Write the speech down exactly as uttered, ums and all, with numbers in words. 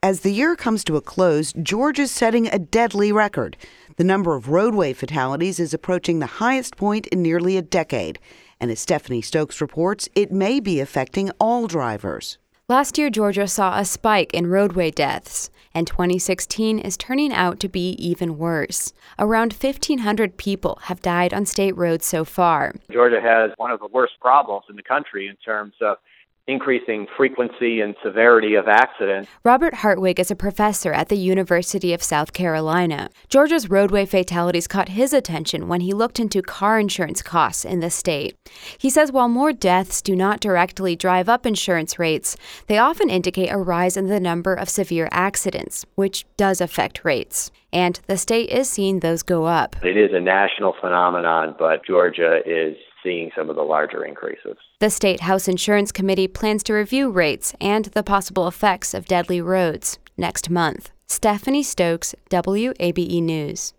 As the year comes to a close, Georgia's setting a deadly record. The number of roadway fatalities is approaching the highest point in nearly a decade. And as Stephanie Stokes reports, it may be affecting all drivers. Last year, Georgia saw a spike in roadway deaths, and twenty sixteen is turning out to be even worse. Around fifteen hundred people have died on state roads so far. Georgia has one of the worst problems in the country in terms of increasing frequency and severity of accidents. Robert Hartwig is a professor at the University of South Carolina. Georgia's roadway fatalities caught his attention when he looked into car insurance costs in the state. He says while more deaths do not directly drive up insurance rates, they often indicate a rise in the number of severe accidents, which does affect rates. And the state is seeing those go up. It is a national phenomenon, but Georgia is seeing some of the larger increases. The State House Insurance Committee plans to review rates and the possible effects of deadly roads next month. Stephanie Stokes, W A B E News.